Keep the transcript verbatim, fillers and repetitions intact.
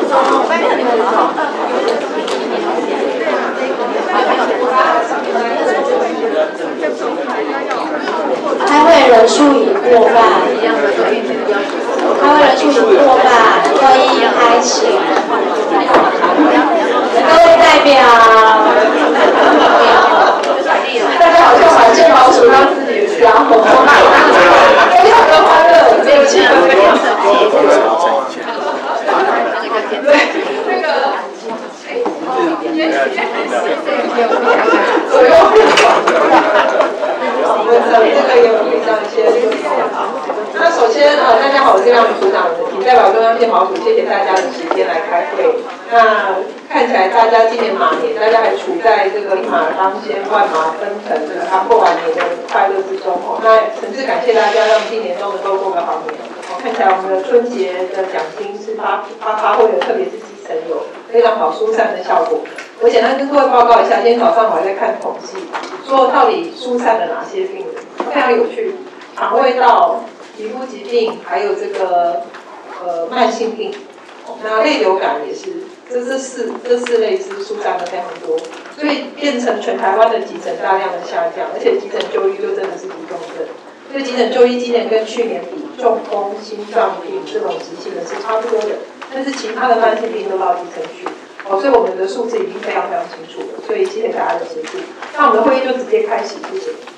开会人数已过半，开会人数已过半，会议开始。各位代表，大家好像把健保署当自己的家伙，非常的欢乐，没有气氛的样子。对，那个。左右变化，我们这个也有遇到一些。那首先呃，大家好，我是廖组长，仅代表中央健保署，谢谢大家的时间来开会。那看起来大家今年马年，大家还处在这个一马当先，万马奔腾，这个刚过完年的快乐之中哦。那诚挚感谢大家，让今年都能够过个好年。哦，看起来我们的春节的奖金是发发发挥的，特别是基层有非常好疏散的效果。我简单跟各位报告一下，今天早上我还在看统计，说到底疏散了哪些病人，非常有趣，肠胃道、皮肤疾病，还有这个呃慢性病，那类流感也是，这这四这四类是疏散的非常多，所以变成全台湾的急诊大量的下降，而且急诊就医就真的是急重症，所以急诊就医今年跟去年比，中风、心脏病这种急性的是差不多的，但是其他的慢性病都到基层去。哦，所以我们的数字已经非常非常清楚了，所以谢谢大家的协助。那我们的会议就直接开始，谢谢。